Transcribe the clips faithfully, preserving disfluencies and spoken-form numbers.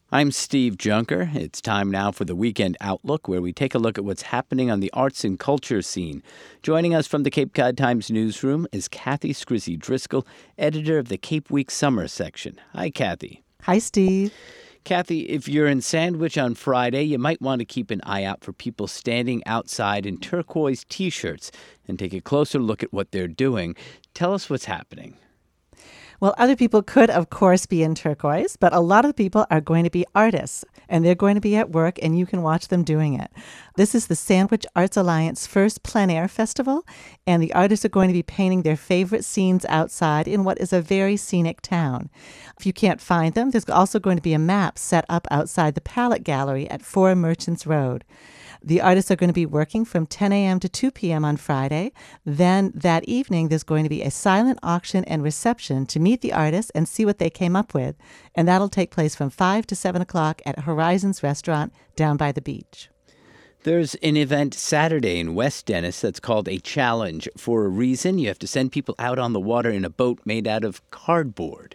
I'm Steve Junker. It's time now for the Weekend Outlook, where we take a look at what's happening on the arts and culture scene. Joining us from the Cape Cod Times newsroom is Kathy Scrissi Driscoll, editor of the Cape Week Summer section. Hi, Kathy. Hi, Steve. Kathy, if you're in Sandwich on Friday, you might want to keep an eye out for people standing outside in turquoise T-shirts and take a closer look at what they're doing. Tell us what's happening. Well, other people could, of course, be in turquoise, but a lot of people are going to be artists, and they're going to be at work, and you can watch them doing it. This is the Sandwich Arts Alliance first plein air festival, and the artists are going to be painting their favorite scenes outside in what is a very scenic town. If you can't find them, there's also going to be a map set up outside the Palette Gallery at four Merchants Road. The artists are going to be working from ten a.m. to two p.m. on Friday. Then that evening, there's going to be a silent auction and reception to meet the artists and see what they came up with. And that'll take place from five to seven o'clock at Horizons Restaurant down by the beach. There's an event Saturday in West Dennis that's called a challenge. For a reason, you have to send people out on the water in a boat made out of cardboard.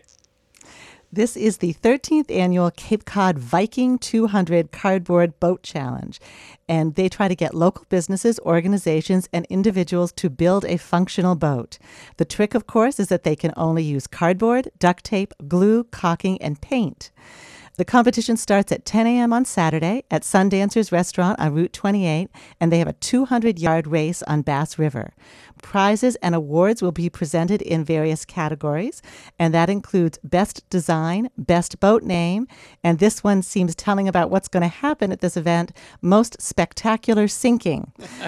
This is the thirteenth annual Cape Cod Viking two hundred Cardboard Boat Challenge, and they try to get local businesses, organizations, and individuals to build a functional boat. The trick, of course, is that they can only use cardboard, duct tape, glue, caulking, and paint. The competition starts at ten a.m. on Saturday at Sundancers Restaurant on Route twenty-eight, and they have a two hundred yard race on Bass River. Prizes and awards will be presented in various categories, and that includes Best Design, Best Boat Name, and this one seems telling about what's going to happen at this event, Most Spectacular Sinking.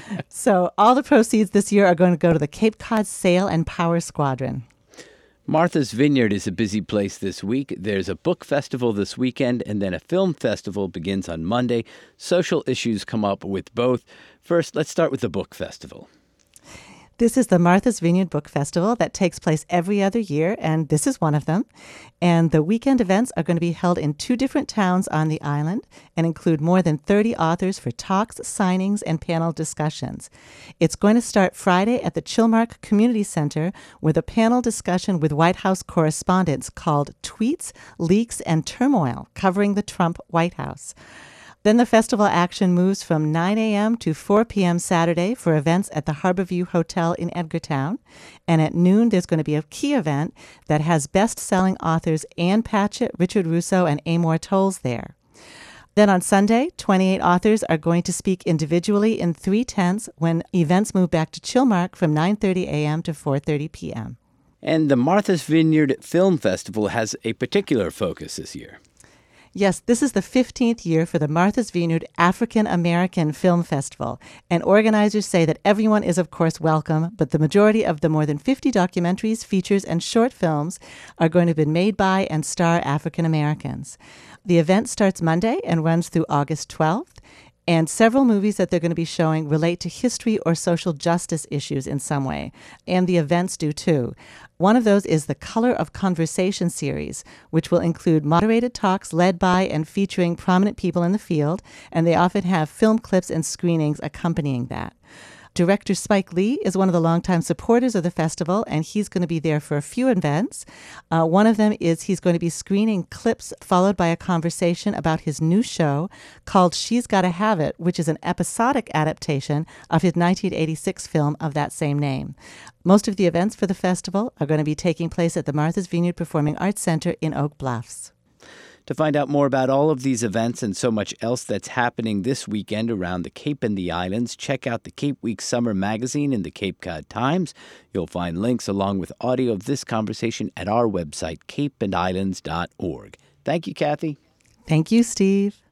So all the proceeds this year are going to go to the Cape Cod Sail and Power Squadron. Martha's Vineyard is a busy place this week. There's a book festival this weekend, and then a film festival begins on Monday. Social issues come up with both. First, let's start with the book festival. This is the Martha's Vineyard Book Festival that takes place every other year, and this is one of them. And the weekend events are going to be held in two different towns on the island and include more than thirty authors for talks, signings, and panel discussions. It's going to start Friday at the Chilmark Community Center with a panel discussion with White House correspondents called Tweets, Leaks, and Turmoil, covering the Trump White House. Then the festival action moves from nine a.m. to four p.m. Saturday for events at the Harborview Hotel in Edgartown. And at noon, there's going to be a key event that has best-selling authors Ann Patchett, Richard Russo, and Amor Towles there. Then on Sunday, twenty-eight authors are going to speak individually in three tents when events move back to Chilmark from nine thirty a.m. to four thirty p.m. And the Martha's Vineyard Film Festival has a particular focus this year. Yes, this is the fifteenth year for the Martha's Vineyard African American Film Festival, and organizers say that everyone is, of course, welcome, but the majority of the more than fifty documentaries, features, and short films are going to have been made by and star African Americans. The event starts Monday and runs through August twelfth, and several movies that they're going to be showing relate to history or social justice issues in some way, and the events do too. One of those is the Color of Conversation series, which will include moderated talks led by and featuring prominent people in the field, and they often have film clips and screenings accompanying that. Director Spike Lee is one of the longtime supporters of the festival, and he's going to be there for a few events. Uh, one of them is he's going to be screening clips followed by a conversation about his new show called She's Gotta Have It, which is an episodic adaptation of his nineteen eighty-six film of that same name. Most of the events for the festival are going to be taking place at the Martha's Vineyard Performing Arts Center in Oak Bluffs. To find out more about all of these events and so much else that's happening this weekend around the Cape and the Islands, check out the Cape Week Summer magazine in the Cape Cod Times. You'll find links along with audio of this conversation at our website, cape and islands dot org. Thank you, Kathy. Thank you, Steve.